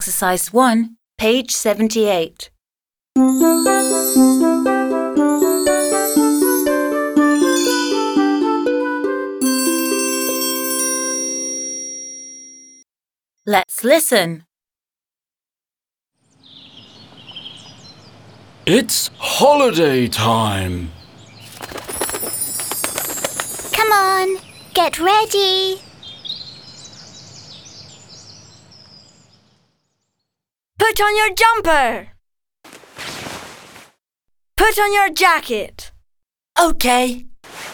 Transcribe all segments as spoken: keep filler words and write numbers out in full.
Exercise one, page seventy-eight. Let's listen. It's holiday time. Come on, get ready. Put on your jumper. Put on your jacket. Okay.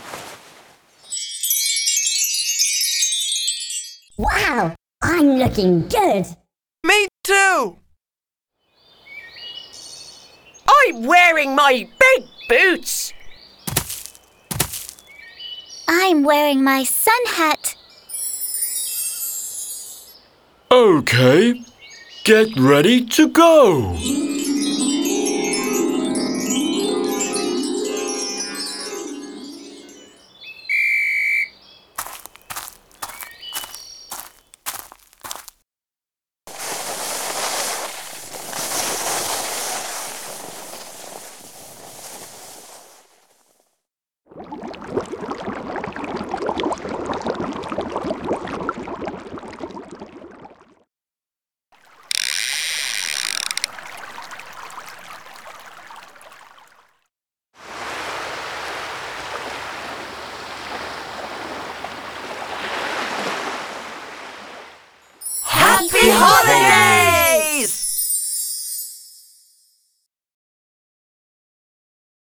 Wow, I'm looking good. Me too. I'm wearing my big boots. I'm wearing my sun hat. Okay, get ready to go.